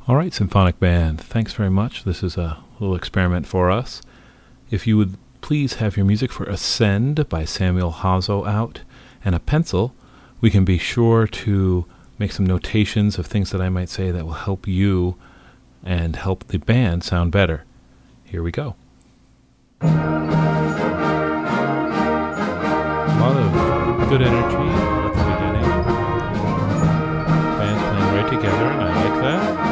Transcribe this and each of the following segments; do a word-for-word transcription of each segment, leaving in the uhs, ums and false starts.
All right, Symphonic Band, thanks very much. This is a little experiment for us. If you would please have your music for Ascend by Samuel Hazo out and a pencil, we can be sure to make some notations of things that I might say that will help you and help the band sound better. Here we go. A lot of good energy at the beginning. Band's playing right together, and I like that.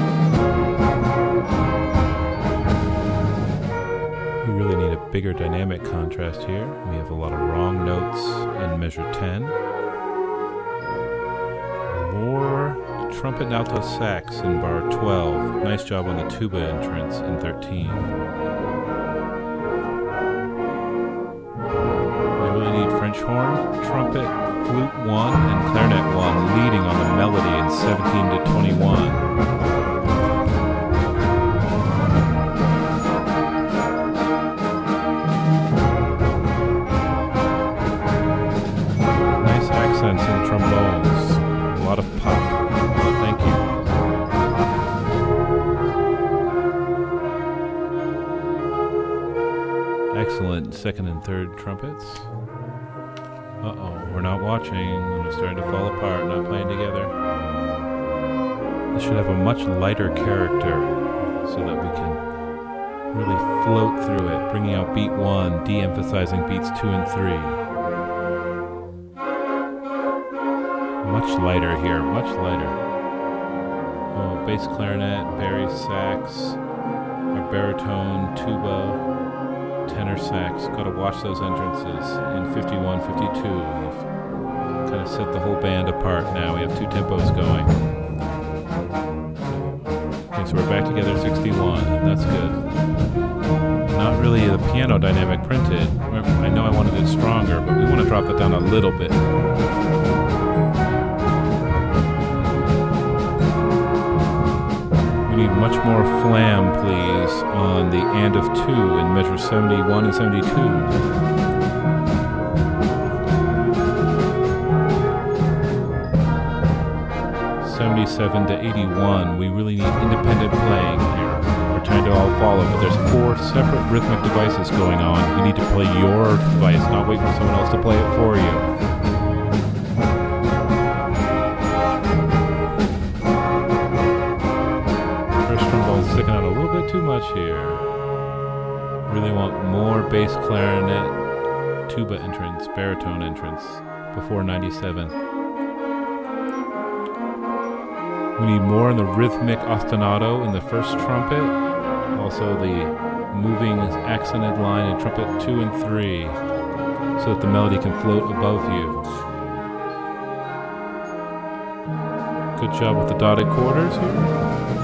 We really need a bigger dynamic contrast here. We have a lot of wrong notes in measure ten. More trumpet and alto sax in bar twelve. Nice job on the tuba entrance in thirteen. We really need French horn, trumpet, flute one, and clarinet one leading on the melody in seventeen to twenty-one. Accents and trombones, a lot of pop. Thank you. Excellent second and third trumpets. Uh-oh, we're not watching, and we're starting to fall apart, not playing together. This should have a much lighter character so that we can really float through it, bringing out beat one, de-emphasizing beats two and three. Much lighter here, much lighter. Oh, bass clarinet, Barry sax, or baritone, tuba, tenor sax. Got to watch those entrances in fifty-one, fifty-two. We've kind of set the whole band apart now. We have two tempos going. Okay, so we're back together at sixty-one. That's good. Not really the piano dynamic printed. I know I wanted it stronger, but we want to drop that down a little bit. Need much more flam, please, on the and of two in measure seventy-one and seventy-two. seventy-seven to eighty-one, we really need independent playing here. We're trying to all follow, but there's four separate rhythmic devices going on. You need to play your device, not wait for someone else to play it for you. Sticking out a little bit too much here. Really want more bass clarinet, tuba entrance, baritone entrance before ninety-seven. We need more in the rhythmic ostinato in the first trumpet. Also the moving accented line in trumpet two and three so that the melody can float above you. Good job with the dotted quarters here.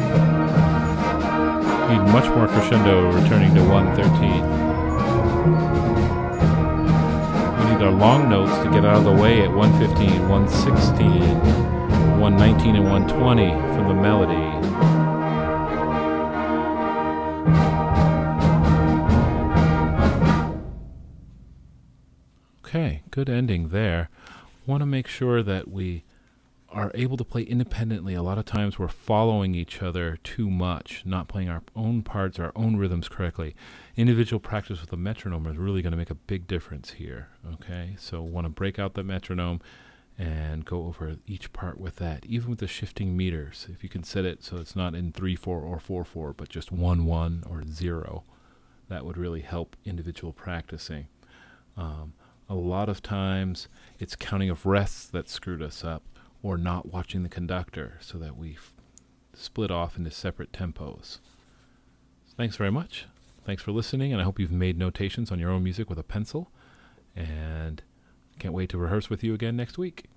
Need much more crescendo returning to one thirteen. We need our long notes to get out of the way at one fifteen, one sixteen, one nineteen, and one twenty from the melody. Okay, good ending there. Want to make sure that we are able to play independently. A lot of times we're following each other too much, not playing our own parts, our own rhythms correctly. Individual practice with a metronome is really going to make a big difference here, okay? So want to break out the metronome and go over each part with that, even with the shifting meters. If you can set it so it's not in three four or four four, but just one one or zero, that would really help individual practicing. Um, a lot of times it's counting of rests that screwed us up, or not watching the conductor, so that we f- split off into separate tempos. Thanks very much. Thanks for listening, and I hope you've made notations on your own music with a pencil, and can't wait to rehearse with you again next week.